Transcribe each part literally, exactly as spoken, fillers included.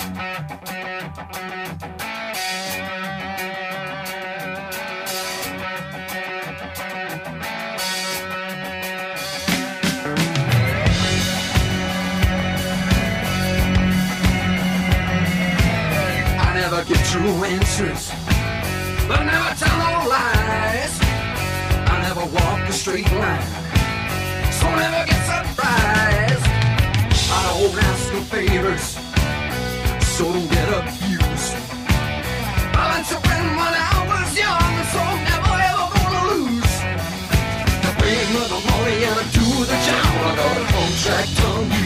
Get true answers, but never tell no lies. I never walk a straight line, so never get surprised. I don't ask no favors, so don't get abused. I learned to win when I was young, so I'm never ever gonna lose. I bring me the money and I do the job. I got a contract on you.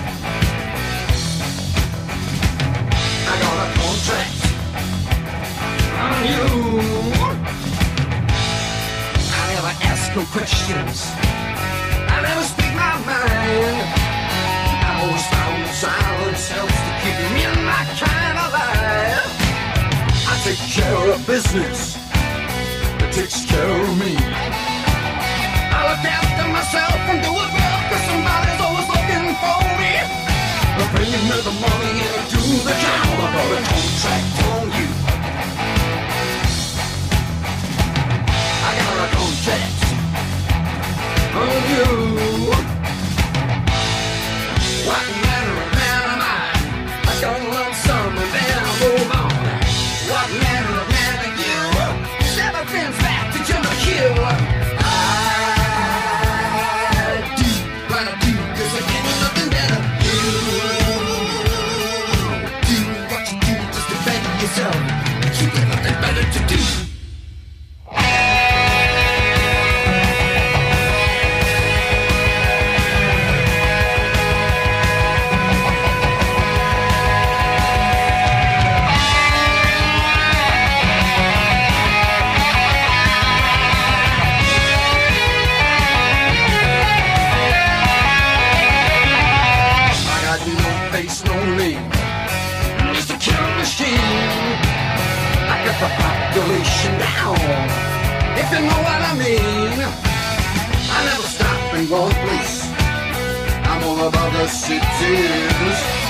I got a contract on you. I never ask no questions, I never speak my mind. I always found silence helps to keep me and my kind alive. I take care of business that takes care of me. I look after myself and do it well, cause somebody's always looking for me. I bring me the money and I do the job. I got a contract on you. I got a contract on you. What manner of man am I? I don't love some and then I move on. What manner of man are you? Seven fins back to Jim McHugh. I do what I do, cause I give you nothing better. You do what you do just to better yourself. You got nothing better to do. The population down, if you know what I mean. I never stop in one place, I'm all about the cities.